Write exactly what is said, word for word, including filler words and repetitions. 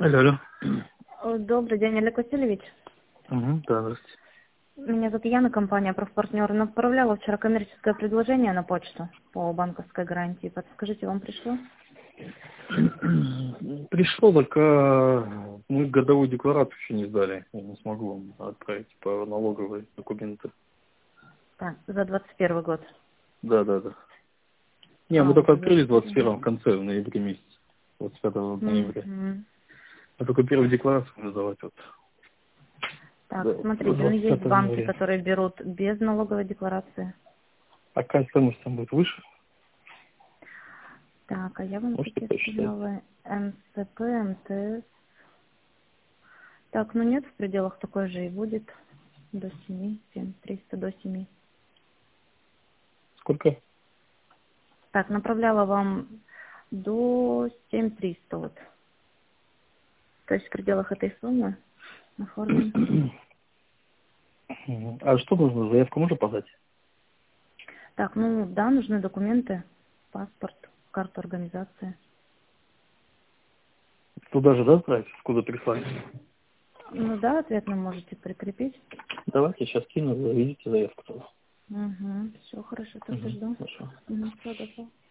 Алло, алло. Э, Добрый день, Олег Васильевич. Угу, да, здравствуйте. Меня зовут Яна, компания «Профпартнер». Направляла вчера коммерческое предложение на почту по банковской гарантии. Подскажите, вам пришло? Пришло, только мы годовую декларацию еще не сдали. Я не смогу вам отправить по налоговой документы. Так, за двадцать первый год. Да, да, да. Не, А, мы только уже открыли в за... двадцать первом, в конце, в ноябре месяце. двадцать пятого ноября. Мгм. А только первую декларацию надо давать вот. Так, Да, смотрите, ну двадцать есть пятого банки, января. которые берут без налоговой декларации. А какая стоимость там будет выше? Так, а я вам Можете сейчас посчитать? сказала эн цэ пэ, эм тэ эс. Так, ну нет, в пределах такой же и будет. До семи, семь триста до семи. Сколько? Так, направляла вам до семь триста вот. То есть в пределах этой суммы оформим. Мгм. А что нужно? Заявку можно подать? Так, ну да, нужны документы, паспорт, карту организации. Туда же, да, отправить? Куда прислать? Ну да, ответно можете прикрепить. Давайте сейчас кину, заведите заявку туда. Угу, все хорошо, тогда Угу, жду. хорошо. Угу, все, готово.